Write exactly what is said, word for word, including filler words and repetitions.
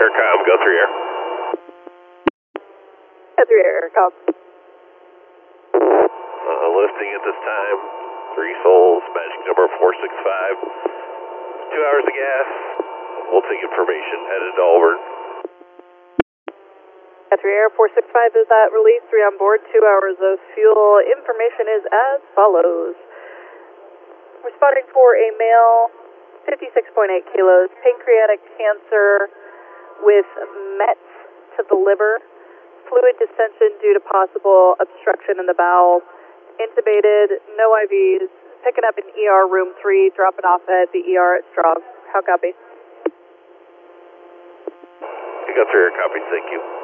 Aircom, go three air. Go three air, Aircom. Uh, lifting at this time, three souls, magic number four six five. Two hours of gas. We'll take information, headed to Auburn. Go three air, four six five is at release, three on board, two hours of fuel. Information is as follows. Responding for a male, fifty-six point eight kilos, pancreatic cancer with mets to the liver, fluid distension due to possible obstruction in the bowel, intubated, no I Vs, picking up in E R room three, dropping off at the E R at Strong. How copy? You got three air, copy, thank you.